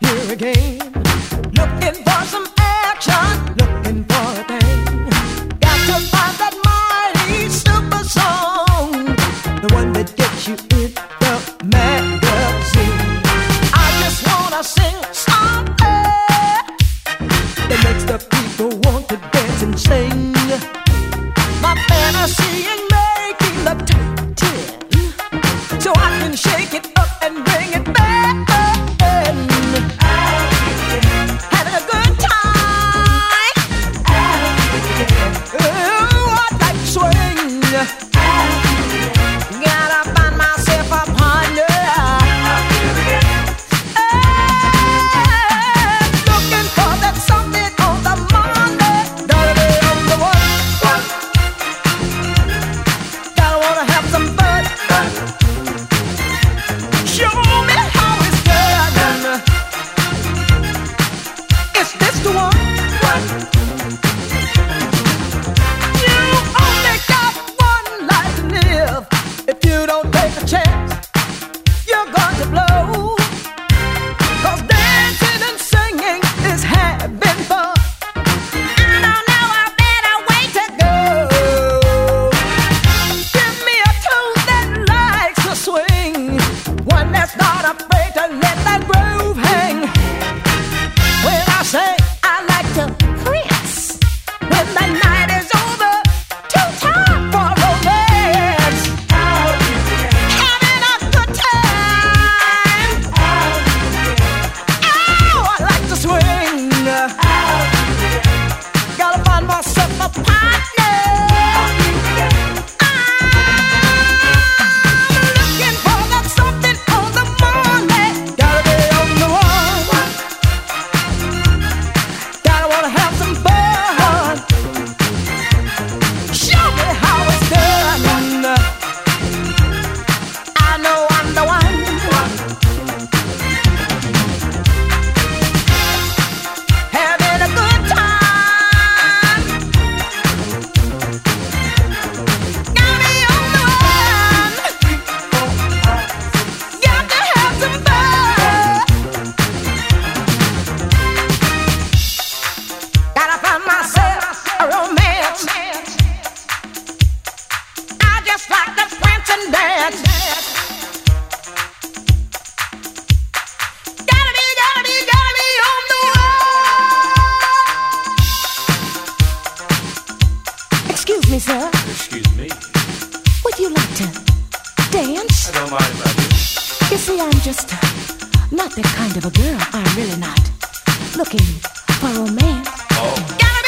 here again. Looking for some action, looking for a thing. Got to find that mighty super song, the one that gets you in the magazine. I just wanna sing something that makes the people want to dance and sing. My fantasy in making the top 10, so I can shake it up and bring it back. Having a good time. Oh, I like to swing. Gotta find myself a partner. Looking for that something on the Monday. Gotta be on the one. Gotta wanna have some fun. Show me how it's done. Is this the one? You only got one life to live. If you don't take a chance, you're going to blow. 'Cause dancing and singing is having fun. I don't know a better way to go. Give me a tune that likes to swing, one that's not afraid to let that groove hang. When I say I like to prance, when the night is over, too tired for romance. Having a good time. Oh, I like to swing. Gotta find myself a partner. I'm looking for that something on the morning. Gotta be on the one. Gotta wanna have some fun. Show me how it's done. I know I'm the one. Having a good time. Gotta be on the one. Got to have some fun. Gotta find myself a romance. I just like to prance and dance. Gotta be on the one. Excuse me, sir. Excuse me. Would you like to dance? I don't mind if I do. You see, I'm just not that kind of a girl. I'm really not looking for romance. Oh. Gotta